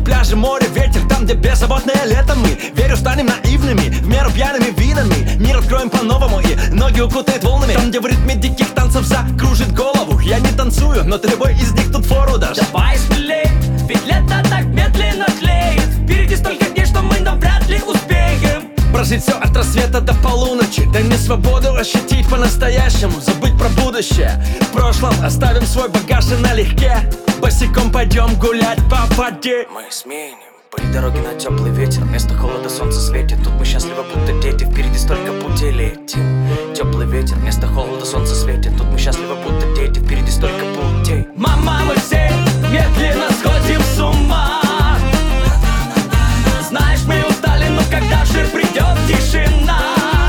пляже, море, ветер, там, где беззаботное лето. Мы, верю, станем наивными, в меру пьяными винами. Мир откроем по-новому и ноги укутает волнами. Там, где в ритме диких танцев закружит голову. Я не танцую, но ты любой из них тут фору дашь. Давай смелей, ведь лето так медленно тлеет. Впереди столько дней, что мы навряд ли успеем прожить все от рассвета до полуночи. Дай мне свободу ощутить по-настоящему, забыть про будущее. В прошлом оставим свой багаж и налегке босиком пойдем гулять по воде. Мы сменим пыль дороги на теплый ветер. Вместо холода солнце светит. Тут мы счастливы, будто дети. Впереди столько путей летим. Теплый ветер, вместо холода солнце светит. Тут мы счастливы, будто дети. Впереди столько путей. Мама, мы все медленно сходим с ума. Знаешь, мы устали, но когда же придет тишина?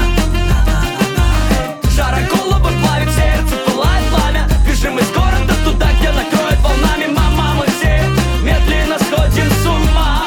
Жара головы плавит, сердце пылает пламя. Бежим из города туда, где накроет волнами. Мама, мы все медленно сходим с ума.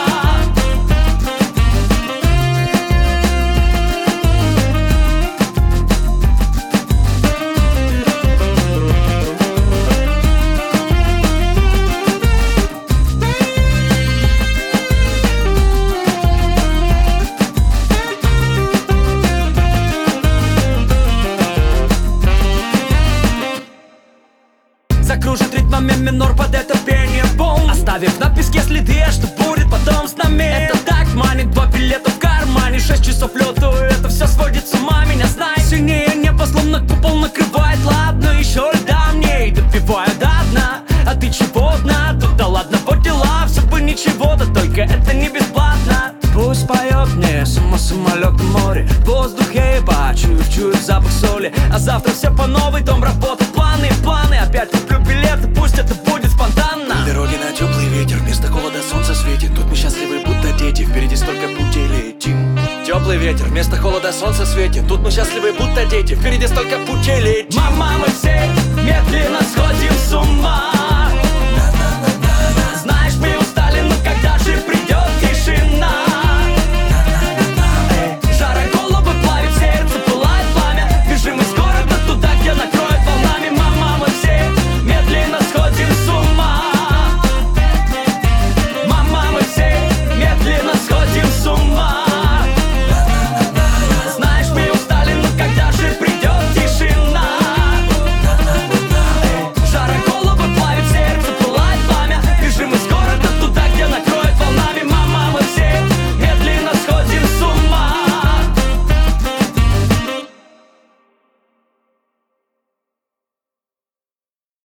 Закружит ритмами минор под это пение бум, оставив на песке следы, что будет потом с нами. Это так манит, 2 билета в кармане, 6 часов лету, это все сводит с ума меня, знай. Синее небо словно купол накрывает, ладно, еще льда мне и допиваю до дна. А ты чего одна? Тут да ладно, вот дела, все бы ничего, да только это не бесплатно. Пусть поет мне самолет в море, в воздухе еба, чую запах соли. А завтра все по новой, дом, работа, планы, опять куплю билеты, пусть это будет спонтанно. Дороги на теплый ветер, вместо холода солнце светит. Тут мы счастливы, будто дети, впереди столько путей летим. Теплый ветер, вместо холода солнце светит. Тут мы счастливы, будто дети, впереди столько путей летим. Мама, мы все медленно сходим